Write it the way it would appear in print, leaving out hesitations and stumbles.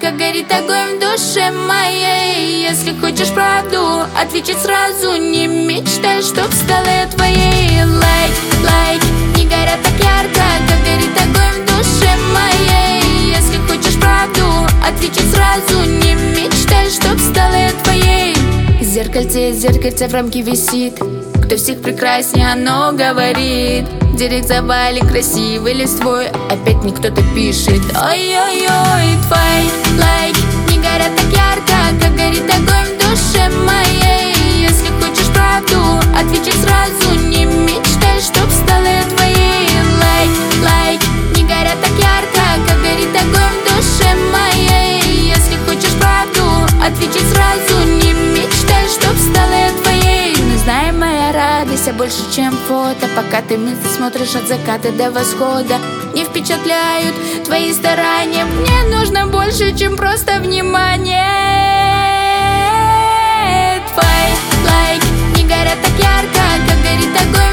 как горит огонь в душе моей. Если хочешь правду, отвечать сразу, не мечтай, чтоб стала твоей. Лайк, лайк, не горят так ярко, как горит огонь в душе моей. Если хочешь правду, отвечать сразу, не мечтай, чтоб стала твоей. Зеркальце в рамке висит, кто всех прекраснее, оно говорит. Директ завален красивый листвой, опять мне кто-то пишет: ой-ой-ой, твои лайки не горят так ярко, как горит огонь в душе моей. Если хочешь правду, отвечай сразу, не мечтай, чтоб стала твоей. Лайк, не горят так ярко, как горит огонь в душе моей. Если хочешь правду, отвечай сразу, не мечтай, чтоб стала твоей. Но знай, моя радость, больше, чем фото. Пока ты мысли смотришь от заката до восхода, не впечатляют твои старания. Мне нужно больше, чем просто внимание. Твои лайки не горят так ярко, как горит огонь